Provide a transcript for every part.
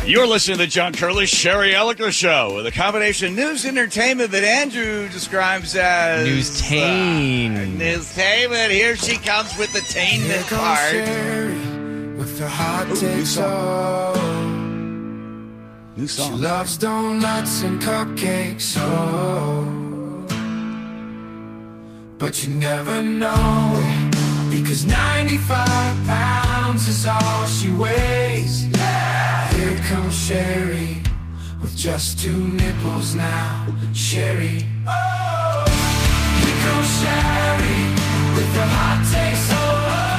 You're listening to the John Curley, Sherry Elliker Show with a combination of news entertainment that Andrew describes as... Newstainment. Here she comes with the tainment part. With the hot takes off. New song. She loves donuts and cupcakes, oh. But you never know, because 95 pounds is all she weighs. Yeah. Here comes Sherry, with just 2 nipples now. Sherry, oh. Here comes Sherry, with the hot takes, oh.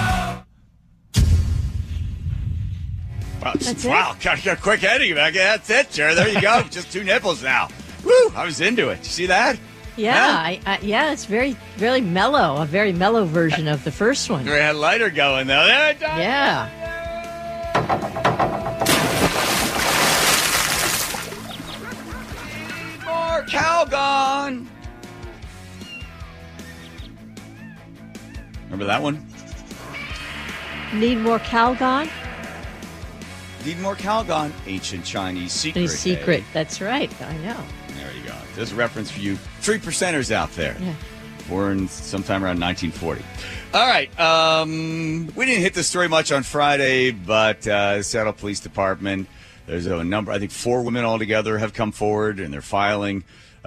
Wow, got a quick ending, Becca. That's it, Sherry. There you go. Just 2 nipples now. Woo! I was into it. You see that? Yeah, huh? Yeah, it's very mellow. A very mellow version of the first one. We had lighter going, though. Yeah. More Calgon. Remember that one? Need more Calgon? Need more Calgon. Ancient Chinese secret. Secret. That's right. I know. There you go. There's a reference for you 3%ers out there. Yeah. Born sometime around 1940. All right. We didn't hit the story much on Friday, but Seattle Police Department, there's a number, I think 4 women altogether have come forward, and they're filing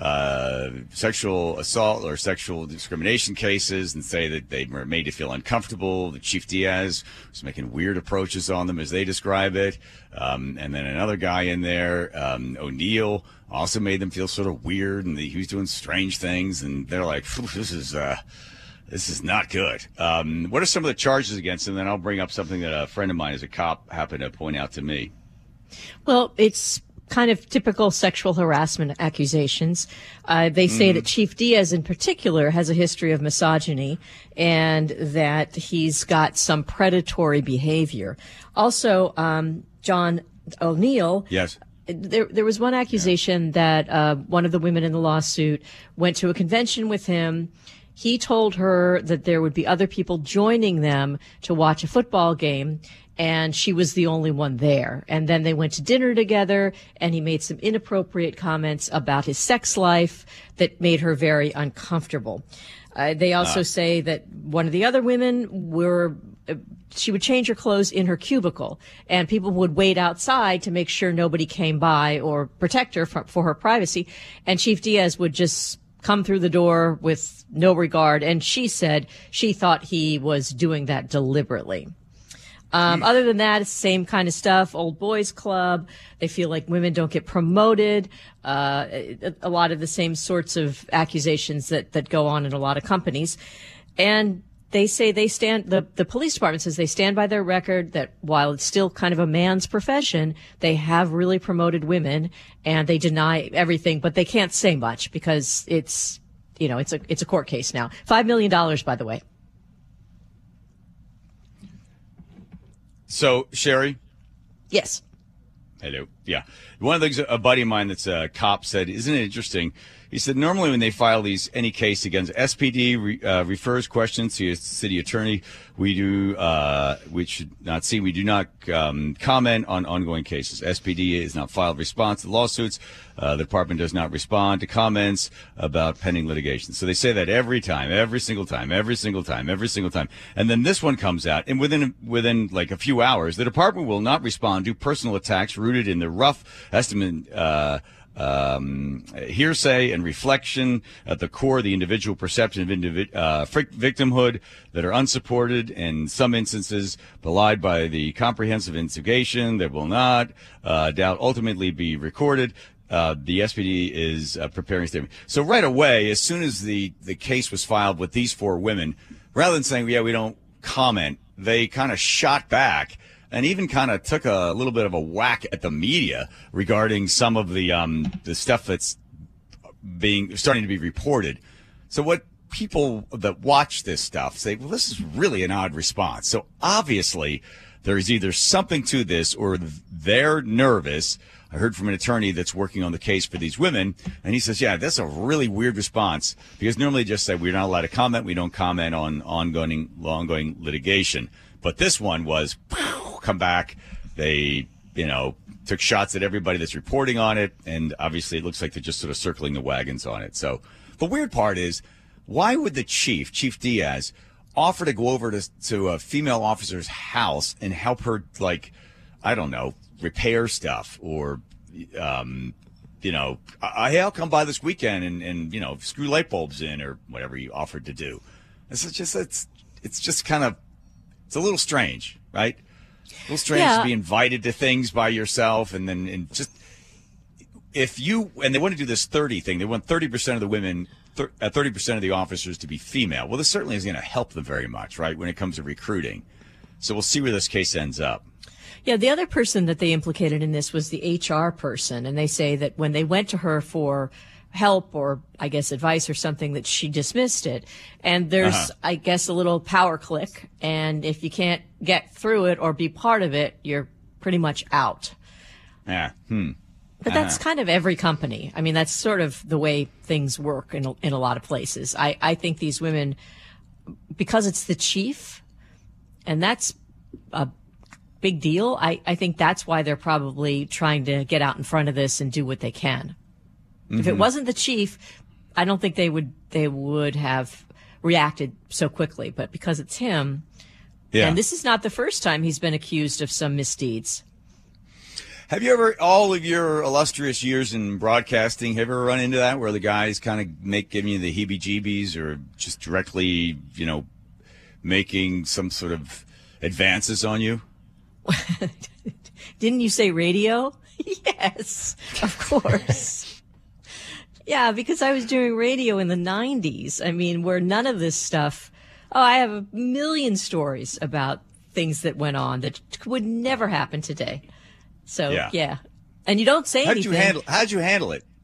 sexual assault or sexual discrimination cases and say that they were made to feel uncomfortable. The Chief Diaz was making weird approaches on them, as they describe it. And then another guy in there, O'Neill, also made them feel sort of weird, and he was doing strange things. And they're like, this is not good. What are some of the charges against him? And then I'll bring up something that a friend of mine as a cop happened to point out to me. Well, it's kind of typical sexual harassment accusations. They say that Chief Diaz in particular has a history of misogyny and that he's got some predatory behavior. Also, John O'Neill. Yes. There was one accusation that one of the women in the lawsuit went to a convention with him. He told her that there would be other people joining them to watch a football game, and she was the only one there. And then they went to dinner together, and he made some inappropriate comments about his sex life that made her very uncomfortable. They also say that one of the other women she would change her clothes in her cubicle, and people would wait outside to make sure nobody came by or protect her for her privacy. And Chief Diaz would just come through the door with no regard. And she said she thought he was doing that deliberately. Other than that, it's the same kind of stuff. Old boys club. They feel like women don't get promoted. A lot of the same sorts of accusations that go on in a lot of companies. And they say the police department says they stand by their record that while it's still kind of a man's profession, they have really promoted women, and they deny everything, but they can't say much because it's a court case now. $5 million, by the way. So, Sherry? Yes. Hello. Yeah. One of the things a buddy of mine that's a cop said, isn't it interesting? He said normally when they file any case against SPD refers questions to a city attorney. We do not comment on ongoing cases. SPD has not filed response to lawsuits. The department does not respond to comments about pending litigation. So they say that every single time. And then this one comes out, and within like a few hours, the department will not respond to personal attacks rooted in the rough estimate, hearsay and reflection at the core of the individual perception of victimhood that are unsupported and in some instances belied by the comprehensive investigation that will not doubt ultimately be recorded. The SPD is preparing a statement. So right away, as soon as the case was filed with these 4 women, rather than saying, yeah, we don't comment, they kind of shot back and even kind of took a little bit of a whack at the media regarding some of the stuff that's starting to be reported. So what people that watch this stuff say, well, this is really an odd response. So obviously there's either something to this or they're nervous. I heard from an attorney that's working on the case for these women, and he says, yeah, that's a really weird response because normally just say we're not allowed to comment. We don't comment on ongoing litigation. But this one was come back. They, took took shots at everybody that's reporting on it, and obviously it looks like they're just sort of circling the wagons on it. So the weird part is, why would the Chief Diaz, offer to go over to a female officer's house and help her, like, I don't know, repair stuff, or, hey, I'll come by this weekend and screw light bulbs in, or whatever he offered to do. It's just kind of, it's a little strange, right? A little strange to be invited to things by yourself, and they want to do this 30 thing. They want 30% of the women, 30% of the officers to be female. Well, this certainly isn't going to help them very much, right, when it comes to recruiting. So we'll see where this case ends up. Yeah, the other person that they implicated in this was the HR person, and they say that when they went to her for help or, I guess, advice or something, that she dismissed it. And there's, I guess, a little power click, and if you can't get through it or be part of it, you're pretty much out. Yeah. But that's kind of every company. I mean, that's sort of the way things work in a lot of places. I think these women, because it's the chief, and that's a big deal, I think that's why they're probably trying to get out in front of this and do what they can. Mm-hmm. If it wasn't the chief, I don't think they would have reacted so quickly. But because it's him, and this is not the first time he's been accused of some misdeeds. Have you ever, all of your illustrious years in broadcasting, have you ever run into that where the guys kind of giving you the heebie-jeebies, or just directly, making some sort of advances on you? Didn't you say radio? Yes, of course. Yeah, because I was doing radio in the 90s. I mean, where none of this stuff. Oh, I have a million stories about things that went on that would never happen today. So, yeah. And you don't say anything. How'd you handle it?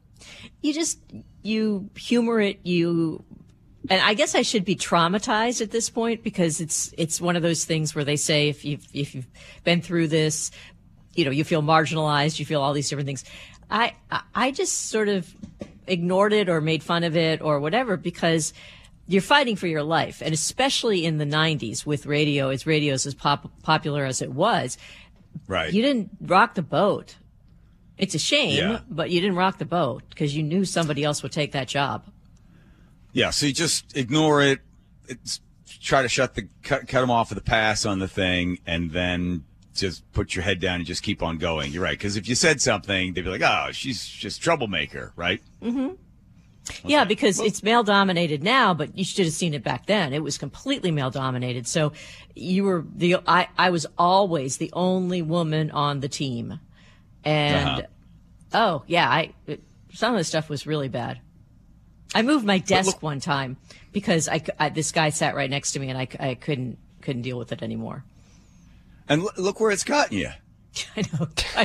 You humor it, and I guess I should be traumatized at this point, because it's one of those things where they say if you've been through this, you feel marginalized, you feel all these different things. I just sort of ignored it or made fun of it or whatever, because you're fighting for your life. And especially in the 90s with radio, as popular as it was, right? You didn't rock the boat. It's a shame, but you didn't rock the boat because you knew somebody else would take that job. Yeah, so you just ignore it. Try to cut them off with a pass on the thing, and then just put your head down and just keep on going. You're right, because if you said something, they'd be like, "Oh, she's just troublemaker," right? Mm-hmm. Okay. Yeah, because it's male dominated now, but you should have seen it back then. It was completely male dominated. So you were I was always the only woman on the team, and some of the stuff was really bad. I moved my desk one time because this guy sat right next to me, and I couldn't deal with it anymore. And look where it's gotten you. I know.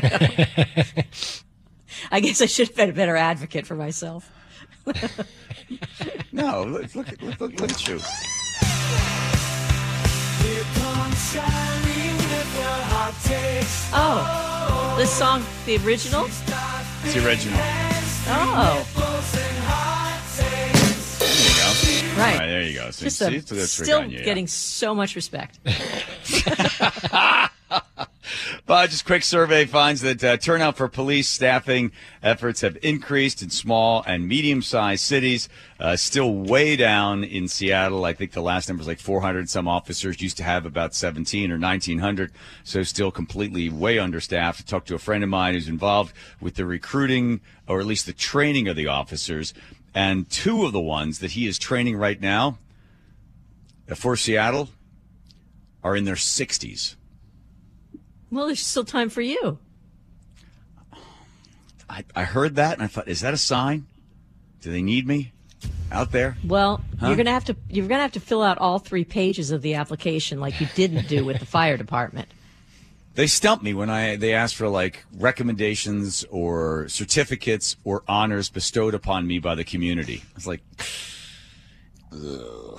I guess I should have been a better advocate for myself. No, look at you. Oh, this song, the original? It's the original. Oh. Right. There you go. So, still getting so much respect. But just a quick survey finds that turnout for police staffing efforts have increased in small and medium-sized cities, still way down in Seattle. I think the last number is like 400. Some officers used to have about 17 or 1,900, so still completely way understaffed. I talked to a friend of mine who's involved with the recruiting, or at least the training of the officers, and two of the ones that he is training right now for Seattle are in their 60s. Well, there's still time for you. I heard that, and I thought, is that a sign? Do they need me out there? Well, you're gonna have to fill out all 3 pages of the application like you didn't do with the fire department. They stumped me when they asked for like recommendations or certificates or honors bestowed upon me by the community. I was like, ugh.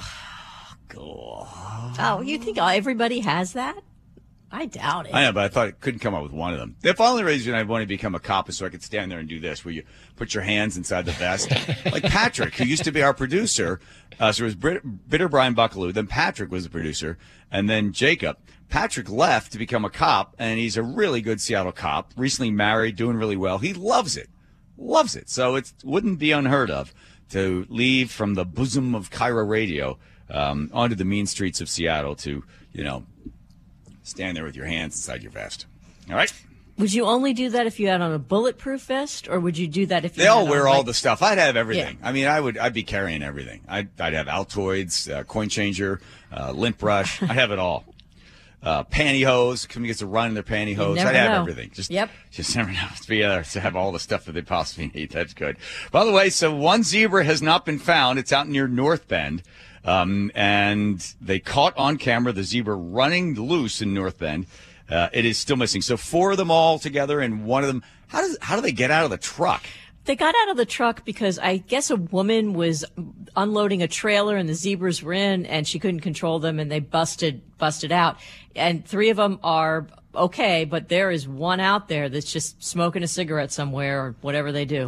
Oh, you think everybody has that? I doubt it. I know, but I thought I couldn't come up with one of them. The only reason I wanted to become a cop is so I could stand there and do this, where you put your hands inside the vest. Like Patrick, who used to be our producer. So it was Bitter Brian Buckaloo. Then Patrick was the producer. And then Jacob. Patrick left to become a cop, and he's a really good Seattle cop, recently married, doing really well. He loves it. Loves it. So it wouldn't be unheard of to leave from the bosom of Cairo Radio onto the mean streets of Seattle to, stand there with your hands inside your vest. All right? Would you only do that if you had on a bulletproof vest, or would you do that if you They all had wear on, all the stuff. I'd have everything. Yeah. I mean, I'd be carrying everything. I'd have Altoids, coin changer, lint brush. I'd have it all. Pantyhose. Somebody gets to run in their pantyhose. never I'd have know. everything. Just never know. To have all the stuff that they possibly need. That's good. By the way, so one zebra has not been found. It's out near North Bend. And they caught on camera the zebra running loose in North Bend. It is still missing. So 4 of them all together, and one of them, how do they get out of the truck? They got out of the truck because I guess a woman was unloading a trailer and the zebras were in and she couldn't control them and they busted out. And 3 of them are okay, but there is one out there that's just smoking a cigarette somewhere or whatever they do.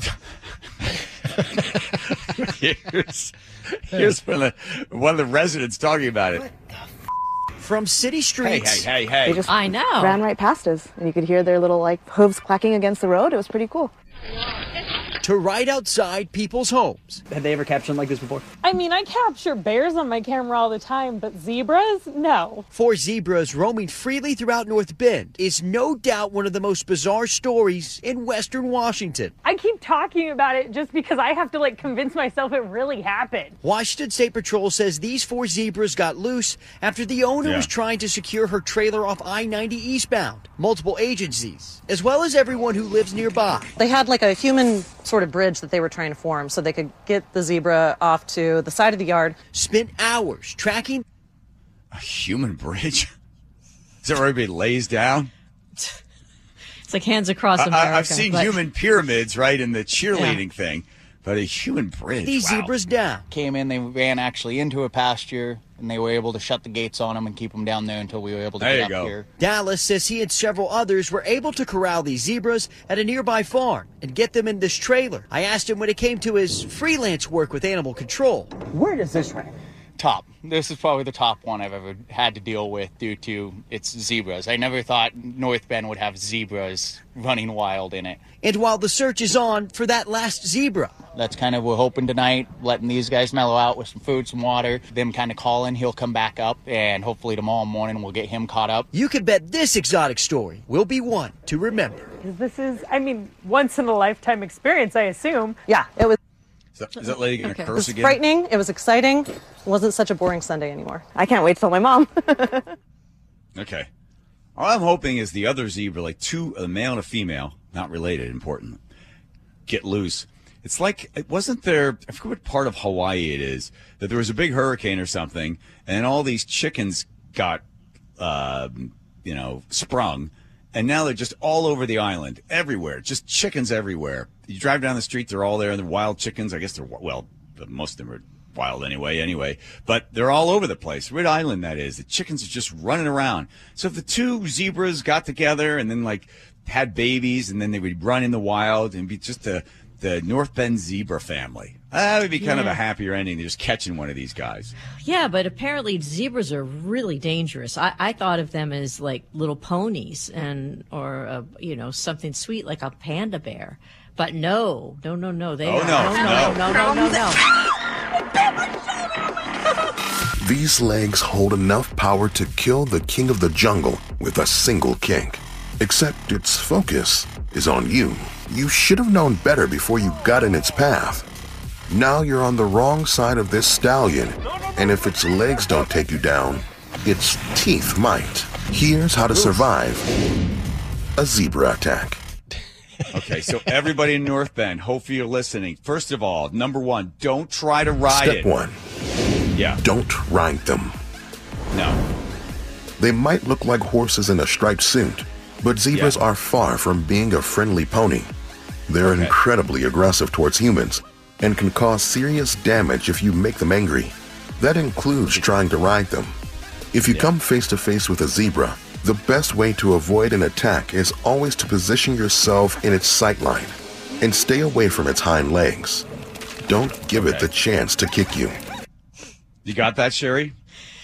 Here's one of the residents talking about it. From city streets. Hey. They just I know. ran right past us, and you could hear their little hooves clacking against the road. It was pretty cool. To right outside people's homes. Have they ever captured them like this before? I mean, I capture bears on my camera all the time, but zebras? No. 4 zebras roaming freely throughout North Bend is no doubt one of the most bizarre stories in Western Washington. I keep talking about it just because I have to, convince myself it really happened. Washington State Patrol says these 4 zebras got loose after the owner was trying to secure her trailer off I-90 eastbound. Multiple agencies, as well as everyone who lives nearby. They had a human sort of bridge that they were trying to form so they could get the zebra off to the side of the yard. Spent hours tracking a human bridge? Is that where everybody lays down? It's like Hands Across America. I've seen human pyramids, right, in the cheerleading thing, but a human bridge. These zebras down. Came in, they ran actually into a pasture, and they were able to shut the gates on them and keep them down there until we were able to get up here. Dallas says he and several others were able to corral these zebras at a nearby farm and get them in this trailer. I asked him when it came to his freelance work with animal control. Where does this rank? Top. This is probably the top one I've ever had to deal with due to its zebras. I never thought North Bend would have zebras running wild in it. And while the search is on for that last zebra, that's kind of, we're hoping tonight, letting these guys mellow out with some food, some water, them kind of calling, he'll come back up, and hopefully tomorrow morning we'll get him caught up. You can bet this exotic story will be one to remember. This is, once in a lifetime experience, I assume. Yeah, it was. Is that lady going to It curse was again? frightening. It was exciting. It wasn't such a boring Sunday anymore. I can't wait to tell my mom. Okay. All I'm hoping is the other zebra, 2, a male and a female, not related, important, get loose. It's wasn't there, I forget what part of Hawaii it is, that there was a big hurricane or something, and all these chickens got, sprung, and now they're just all over the island, everywhere, just chickens everywhere. You drive down the street, they're all there, and they're wild chickens. I guess they're, most of them are wild anyway, but they're all over the place. Red Island, that is. The chickens are just running around. So if the 2 zebras got together and then, had babies, and then they would run in the wild and be just the North Bend zebra family. That would be kind of a happier ending than just catching one of these guys. Yeah, but apparently zebras are really dangerous. I thought of them as little ponies or something sweet like a panda bear. But no. They no. These legs hold enough power to kill the king of the jungle with a single kick. Except its focus is on you. You should have known better before you got in its path. Now you're on the wrong side of this stallion, and if its legs don't take you down, its teeth might. Here's how to survive a zebra attack. Okay, so everybody in North Bend, hopefully you're listening. First of all, number 1, don't try to ride it. Step 1. Yeah. Don't ride them. No. They might look like horses in a striped suit, but zebras are far from being a friendly pony. They're incredibly aggressive towards humans and can cause serious damage if you make them angry. That includes trying to ride them. If you come face to face with a zebra, the best way to avoid an attack is always to position yourself in its sightline and stay away from its hind legs. Don't give it the chance to kick you. You got that, Sherry?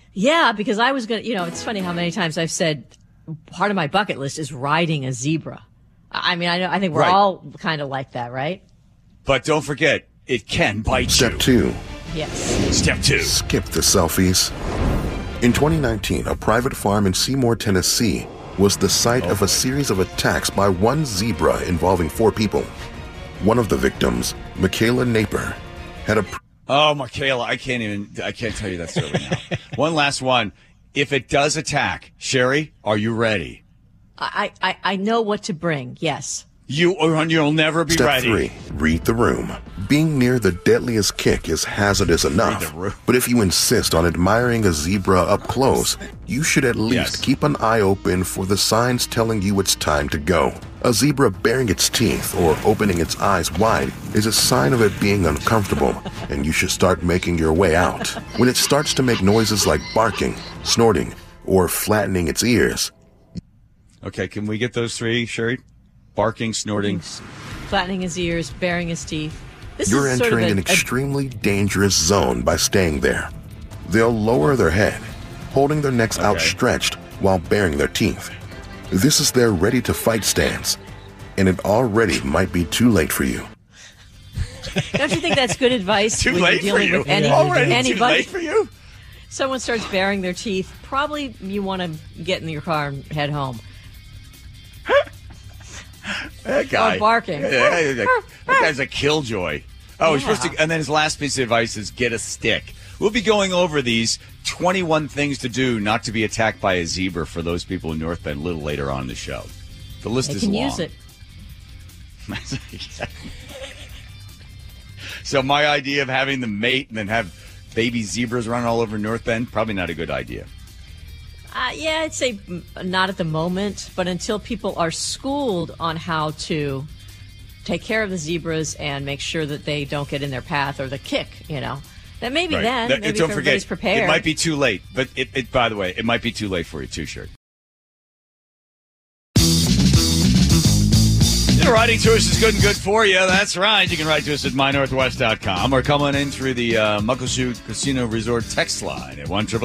Yeah, because I was going to, it's funny how many times I've said part of my bucket list is riding a zebra. I mean, I think we're all kind of like that, right? But don't forget, it can bite you. Step 2. Yes. Step 2. Skip the selfies. In 2019, a private farm in Seymour, Tennessee was the site of a series of attacks by one zebra involving 4 people. One of the victims, Michaela Naper, had a... Oh, Michaela, I can't tell you that story now. One last one. If it does attack, Sherry, are you ready? I know what to bring, yes. You'll never be ready. Step 3, read the room. Being near the deadliest kick is hazardous enough, but if you insist on admiring a zebra up close, you should at least keep an eye open for the signs telling you it's time to go. A zebra baring its teeth or opening its eyes wide is a sign of it being uncomfortable, and you should start making your way out. When it starts to make noises like barking, snorting, or flattening its ears. Okay, can we get those 3, Sherry? Barking, snorting. Flattening his ears, baring his teeth. You're entering an extremely dangerous zone by staying there. They'll lower their head, holding their necks outstretched while baring their teeth. This is their ready-to-fight stance, and it already might be too late for you. Don't you think that's good advice? Too late for you. Already too late for you? Someone starts baring their teeth, probably you want to get in your car and head home. That guy. Or barking. That guy's a killjoy. Oh, he's supposed to, and then his last piece of advice is get a stick. We'll be going over these 21 things to do not to be attacked by a zebra for those people in North Bend a little later on in the show. The list is long. They can use it. So my idea of having them mate and then have baby zebras run all over North Bend, probably not a good idea. Yeah, I'd say not at the moment, but until people are schooled on how to take care of the zebras and make sure that they don't get in their path or the kick, then maybe then, maybe if everybody's prepared. It might be too late, but it by the way, it might be too late for you too, Shirt. Writing to us is good and good for you. That's right. You can write to us at mynorthwest.com or come on in through the Muckleshoot Casino Resort text line at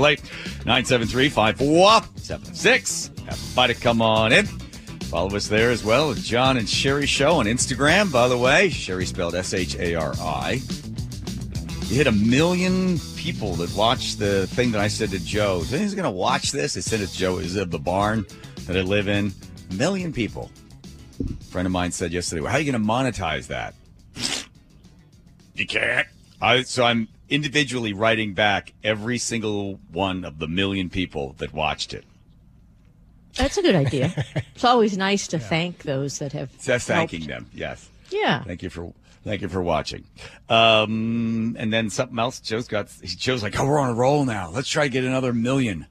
1-888-973-5476. Have a fight to come on in. Follow us there as well at John and Sherry Show on Instagram, by the way. Sherry spelled S-H-A-R-I. You hit 1 million people that watched the thing that I said to Joe. Do you think he's going to watch this? I said it to Joe. Is it the barn that I live in? 1 million people. A friend of mine said yesterday, well, how are you going to monetize that? You can't. So I'm individually writing back every single one of the 1 million people that watched it. That's a good idea. It's always nice to thank those that have Just thanking them, yes. Yeah. Thank you for watching. And then something else. Joe's like, oh, we're on a roll now. Let's try to get another 1 million.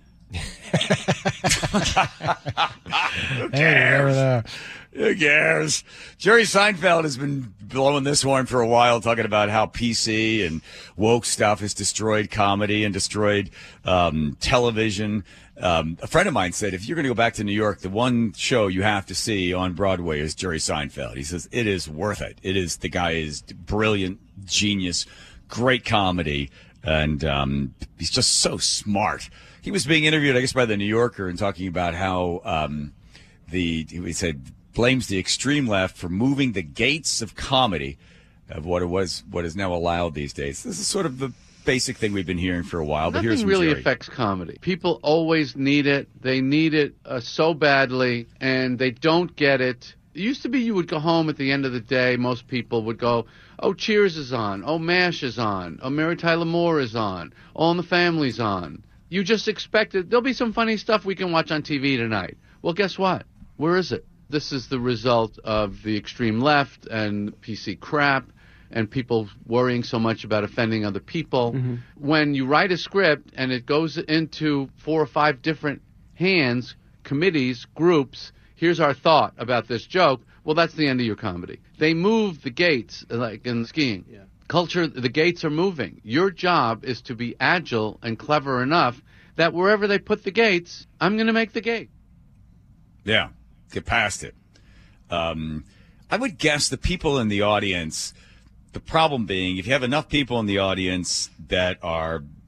Who cares? Who cares? Jerry Seinfeld has been blowing this horn for a while, talking about how PC and woke stuff has destroyed comedy and destroyed television. A friend of mine said, if you're going to go back to New York, the one show you have to see on Broadway is Jerry Seinfeld. He says it is worth it. The guy is brilliant, genius, great comedy, and he's just so smart. He was being interviewed, I guess, by the New Yorker and talking about how he said blames the extreme left for moving the gates of comedy of what is now allowed these days. This is sort of the basic thing we've been hearing for a while. But Nothing really affects comedy. People always need it. They need it so badly, and they don't get it. It used to be you would go home at the end of the day. Most people would go, oh, Cheers is on. Oh, MASH is on. Oh, Mary Tyler Moore is on. All in the Family's on. You just expected there'll be some funny stuff we can watch on TV tonight. Well, guess what? Where is it? This is the result of the extreme left and PC crap and people worrying so much about offending other people. Mm-hmm. When you write a script and it goes into 4 or 5 different hands, committees, groups, here's our thought about this joke, well, that's the end of your comedy. They move the gates, like in skiing. Yeah. Culture, the gates are moving. Your job is to be agile and clever enough that wherever they put the gates, I'm going to make the gate. Yeah, get past it. I would guess the people in the audience, the problem being, if you have enough people in the audience that are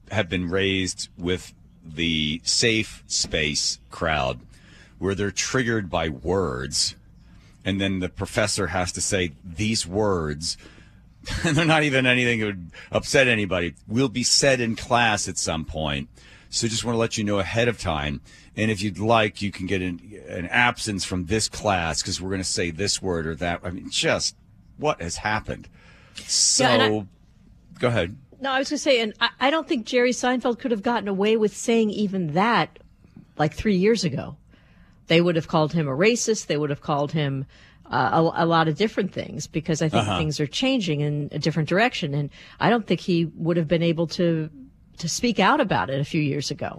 have been raised with the safe space crowd where they're triggered by words, and then the professor has to say these words, and they're not even anything that would upset anybody, will be said in class at some point. So just want to let you know ahead of time. And if you'd like, you can get an absence from this class because we're going to say this word or that. I mean, just what has happened? So go ahead. No, I was going to say, and I don't think Jerry Seinfeld could have gotten away with saying even that like 3 years ago. They would have called him a racist. They would have called him a lot of different things because I think things are changing in a different direction. And I don't think he would have been able to speak out about it a few years ago.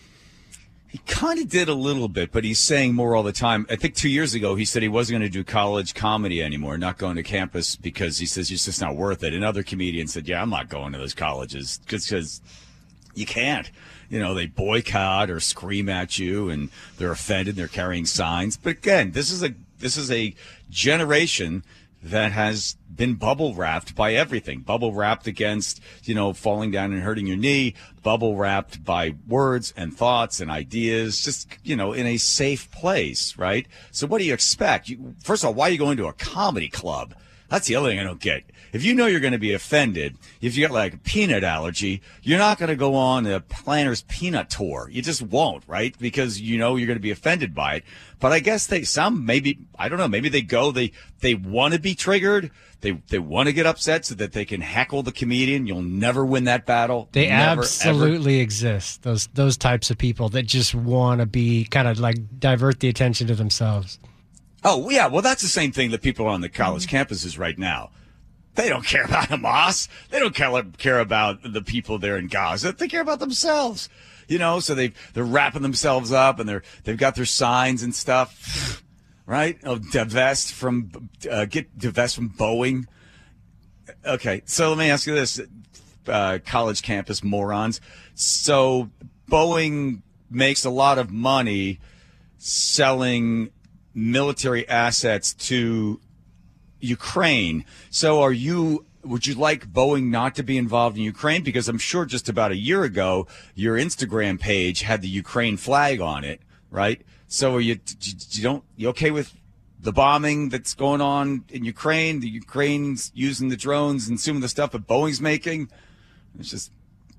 He kind of did a little bit, but he's saying more all the time. I think 2 years ago, he said he wasn't going to do college comedy anymore, not going to campus because he says it's just not worth it. And other comedians said, yeah, I'm not going to those colleges because you can't. You know, they boycott or scream at you and they're offended. They're carrying signs. But again, this is a generation that has been bubble wrapped by everything. Bubble wrapped against, falling down and hurting your knee. Bubble wrapped by words and thoughts and ideas, just, in a safe place, right? So what do you expect? First of all, why are you going to a comedy club? That's the other thing I don't get. If you know you're going to be offended, if you got like a peanut allergy, you're not going to go on the Planner's Peanut Tour. You just won't, right? Because you're going to be offended by it. But I guess maybe they go, they want to be triggered. They want to get upset so that they can heckle the comedian. You'll never win that battle. They absolutely exist. Those types of people that just want to be kind of like divert the attention to themselves. Oh, yeah. Well, that's the same thing that people are on the college campuses right now. They don't care about Hamas. They don't care about the people there in Gaza. They care about themselves. So they're wrapping themselves up and they've got their signs and stuff, right? Oh, divest from Boeing. Okay. So let me ask you this, college campus morons. So Boeing makes a lot of money selling military assets to Ukraine. So would you like Boeing not to be involved in Ukraine? Because I'm sure just about a year ago, your Instagram page had the Ukraine flag on it, right? So are you okay with the bombing that's going on in Ukraine? The Ukraine's using the drones and some of the stuff that Boeing's making? It's just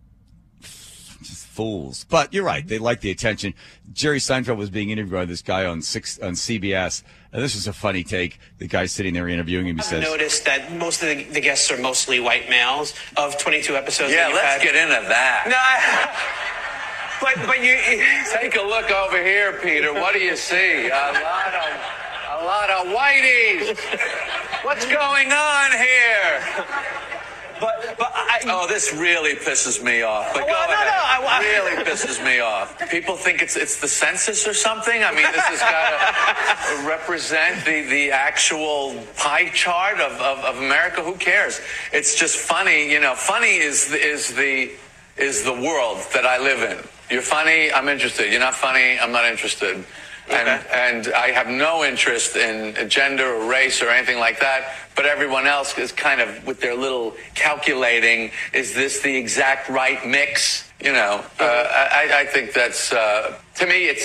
fools. But you're right. They like the attention. Jerry Seinfeld was being interviewed by this guy on CBS. And this is a funny take. The guy sitting there interviewing him, he says, I've noticed that most of the guests are mostly white males of 22 episodes. Yeah, let's get into that. No, but you take a look over here, Peter. What do you see? A lot of whiteys. What's going on here? This really pisses me off. But go ahead. Really pisses me off. People think it's the census or something. I mean, this has got to represent the actual pie chart of America. Who cares? It's just funny. Funny is the world that I live in. You're funny, I'm interested. You're not funny, I'm not interested. Okay. And I have no interest in gender or race or anything like that, but everyone else is kind of with their little calculating, is this the exact right mix? I think that's, to me, it's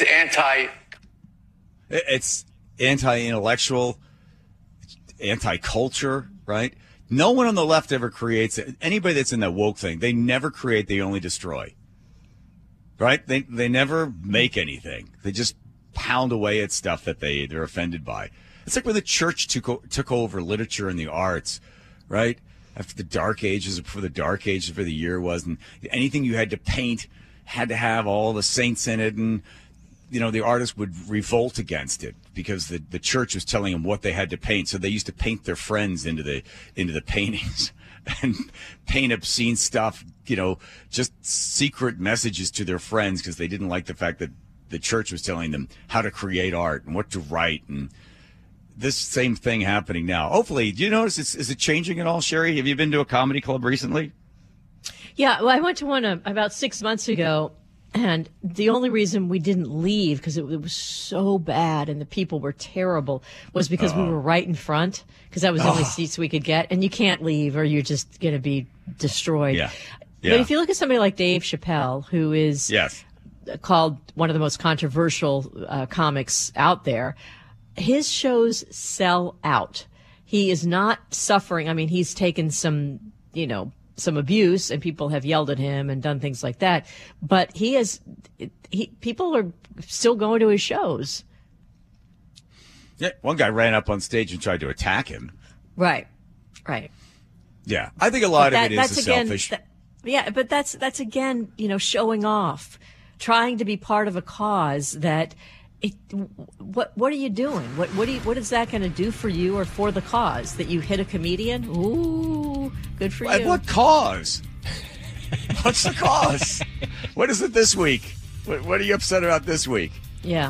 anti-intellectual, anti-culture, right? No one on the left ever creates it. Anybody that's in that woke thing, they never create, they only destroy, right? They never make anything. They just pound away at stuff that they're offended by. It's like when the church took over literature and the arts, right? After the Dark Ages, before the Dark Ages, where the year was, and anything you had to paint had to have all the saints in it, and the artists would revolt against it because the church was telling them what they had to paint. So they used to paint their friends into the paintings and paint obscene stuff, just secret messages to their friends because they didn't like the fact that the church was telling them how to create art and what to write. And this same thing happening now. Hopefully, do you notice, is it changing at all, Sherry? Have you been to a comedy club recently? Yeah, well, I went to one about 6 months ago, and the only reason we didn't leave, because it was so bad and the people were terrible, was because we were right in front, because that was the only seats we could get, and you can't leave or you're just going to be destroyed. Yeah. Yeah. But if you look at somebody like Dave Chappelle, who is Yes. called one of the most controversial comics out there, his shows sell out. He is not suffering. I mean, he's taken some abuse, and people have yelled at him and done things like that. But people are still going to his shows. Yeah, one guy ran up on stage and tried to attack him. Right. Yeah, I think a lot of it is selfish. But that's again, showing off, trying to be part of a cause that. What are you doing? What is that going to do for you or for the cause that you hit a comedian? Ooh, good for you. What cause? What's the cause? What is it this week? What are you upset about this week? Yeah.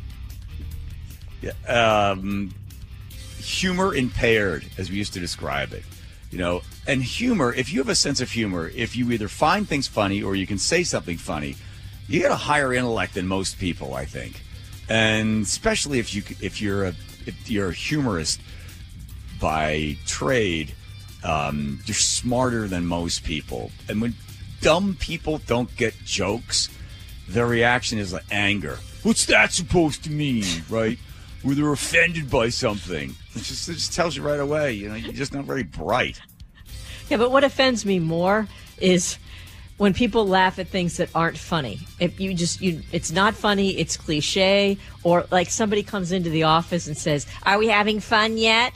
Humor impaired, as we used to describe it. And humor, if you have a sense of humor, if you either find things funny or you can say something funny, you got a higher intellect than most people, I think. And especially if you're a humorist by trade, you're smarter than most people. And when dumb people don't get jokes, their reaction is like anger. What's that supposed to mean, right? Or they're offended by something. It just tells you right away, you're just not very bright. Yeah, but what offends me more is when people laugh at things that aren't funny. If it's not funny, it's cliche, or like somebody comes into the office and says, "Are we having fun yet?"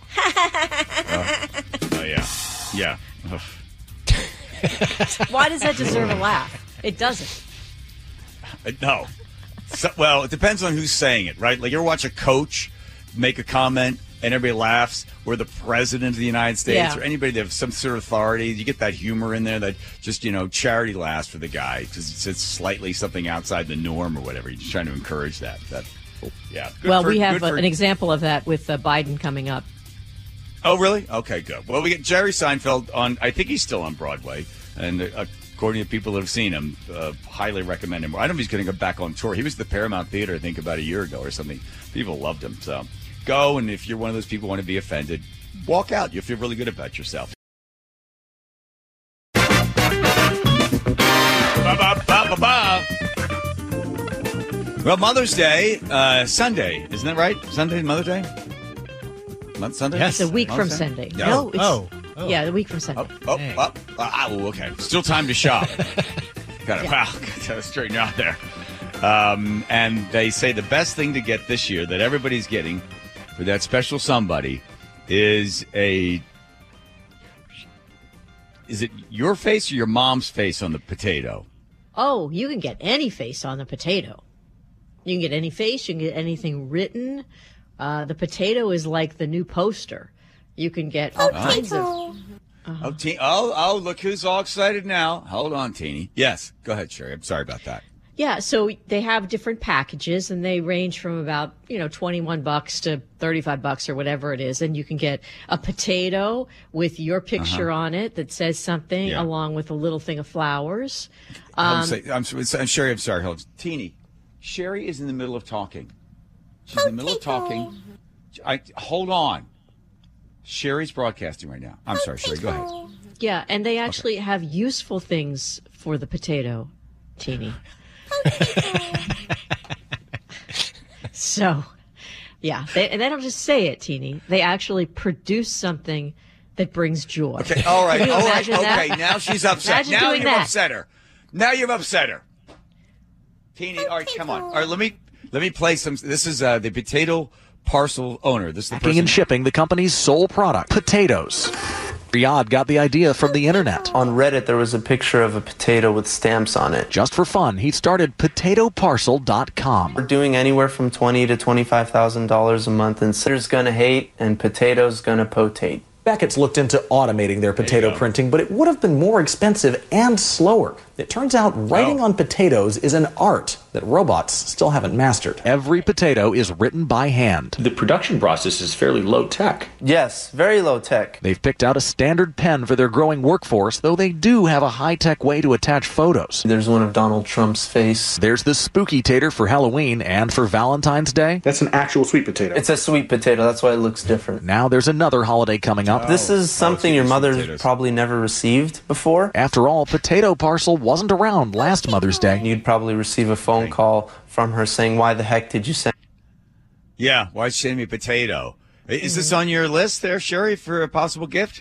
Yeah. Why does that deserve a laugh? It doesn't. No. Well, it depends on who's saying it, right? Like you ever watch a coach make a comment and everybody laughs, or the president of the United States, or anybody that has some sort of authority, you get that humor in there that just, charity laughs for the guy because it's slightly something outside the norm or whatever. You're just trying to encourage that. Yeah. We have an example of that with Biden coming up. Oh, really? Okay, good. Well, we get Jerry Seinfeld on, I think he's still on Broadway, and according to people that have seen him, highly recommend him. I don't know if he's going to go back on tour. He was at the Paramount Theater, I think, about a year ago or something. People loved him, so go, and if you're one of those people who want to be offended, walk out. You'll feel really good about yourself. Well, Mother's Day, Sunday, isn't that right? Sunday, Mother's Day? Sunday? Yes. It's a week from Sunday. Yeah. No, yeah, a week from Sunday. Okay. Still time to shop. Gotta straighten out there. And they say the best thing to get this year that everybody's getting for that special somebody is it your face or your mom's face on the potato? Oh, you can get any face on the potato. You can get any face. You can get anything written. The potato is like the new poster. You can get all kinds of... Oh, look who's all excited now. Hold on, Teeny. Yes, go ahead, Sherry. I'm sorry about that. Yeah, so they have different packages, and they range from about, $21 to $35 or whatever it is. And you can get a potato with your picture on it that says something, along with a little thing of flowers. I'm Sherry, I'm sorry. Hold on. Teeny, Sherry is in the middle of talking. She's in the middle of talking. Hold on. Sherry's broadcasting right now. I'm sorry, Sherry. Go ahead. Yeah, and they actually have useful things for the potato, Teeny. So, yeah, they don't just say it, Teeny. They actually produce something that brings joy. Okay, all right. Can you imagine that? Okay, now she's upset. Imagine Now doing you've that. upset her. Now you've upset her. Teeny, all right, come on. All right, let me play some. This is the potato parcel owner. This is the Packing person. and shipping the company's sole product, potatoes. Riyadh got the idea from the internet. On Reddit, there was a picture of a potato with stamps on it. Just for fun, he started potatoparcel.com. We're doing anywhere from $20,000 to $25,000 a month, and Sitter's gonna hate and Potato's gonna potate. Beckett's looked into automating their potato printing, but it would have been more expensive and slower. It turns out writing on potatoes is an art that robots still haven't mastered. Every potato is written by hand. The production process is fairly low tech. Yes, very low tech. They've picked out a standard pen for their growing workforce, though they do have a high-tech way to attach photos. There's one of Donald Trump's face. There's the spooky tater for Halloween and for Valentine's Day. That's an actual sweet potato. It's a sweet potato. That's why it looks different. Now there's another holiday coming up. This is something your mother probably never received before. After all, potato parcel wasn't around last Mother's Day. You'd probably receive a phone call from her saying, why the heck did you send? Yeah, why'd you send me a potato? Is this on your list there, Sherry, for a possible gift?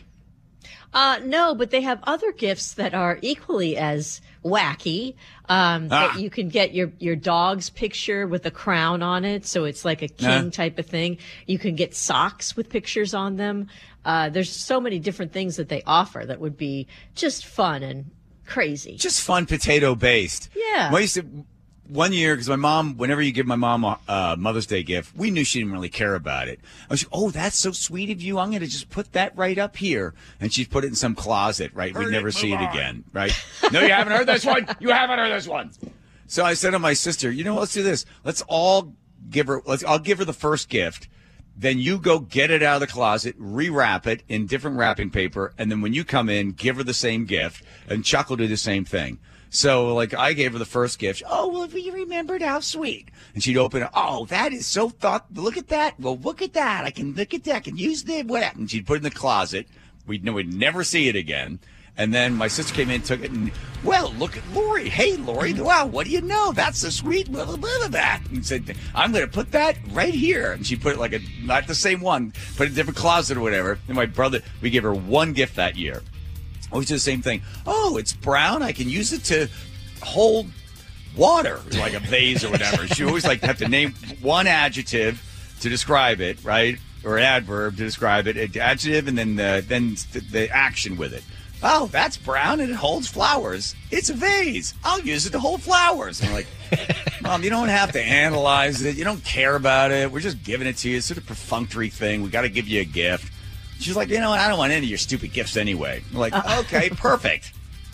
No, but they have other gifts that are equally as wacky. That you can get your dog's picture with a crown on it, so it's like a king type of thing. You can get socks with pictures on them. There's so many different things that they offer that would be just fun and crazy. Just fun potato based. Yeah. Well, I used to, one year, because my mom, whenever you give my mom a Mother's Day gift, we knew she didn't really care about it. I was like, oh, that's so sweet of you. I'm going to just put that right up here. And she'd put it in some closet, right? We'd never see it again, right? No, you haven't heard this one. You haven't heard this one. So I said to my sister, you know, let's do this. I'll give her the first gift. Then you go get it out of the closet, rewrap it in different wrapping paper, and then when you come in, give her the same gift, and Chuck will do the same thing. So, like, I gave her the first gift. Oh, well, you remembered, how sweet. And she'd open it. Oh, that is so look at that. Well, look at that. I can use the whatever. And she'd put it in the closet. We'd never see it again. And then my sister came in and took it, and, well, look at Lori. Hey, Lori, wow, what do you know? That's so sweet, blah, blah, blah, blah, blah. And said, I'm going to put that right here. And she put it not the same one, put it in a different closet or whatever. And my brother, we gave her one gift that year. Always do the same thing. Oh, it's brown. I can use it to hold water, like a vase or whatever. She always have to name one adjective to describe it, right? Or an adverb to describe it. An adjective and then the action with it. Oh, that's brown and it holds flowers. It's a vase. I'll use it to hold flowers. And I'm like, Mom, you don't have to analyze it. You don't care about it. We're just giving it to you. It's sort of perfunctory thing. We got to give you a gift. She's like, you know what? I don't want any of your stupid gifts anyway. I'm like, okay, perfect.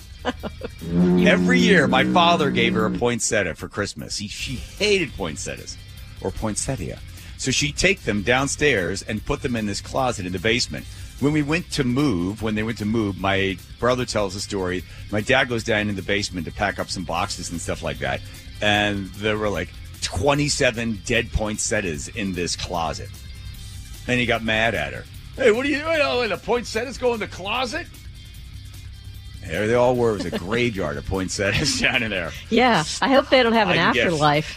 Every year, my father gave her a poinsettia for Christmas. She hated poinsettias or poinsettia. So she'd take them downstairs and put them in this closet in the basement. When they went to move, my brother tells the story. My dad goes down in the basement to pack up some boxes and stuff like that. And there were like 27 dead poinsettias in this closet. And he got mad at her. Hey, what are you doing? Oh, the poinsettias go in the closet? There they all were. It was a graveyard of poinsettias down in there. Yeah, I hope they don't have an I guess. afterlife.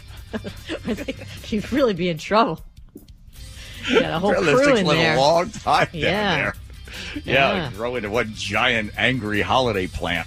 You'd really be in trouble. Yeah, a whole crew in there. A long time down Yeah. there. Yeah, grow into one giant angry holiday plant.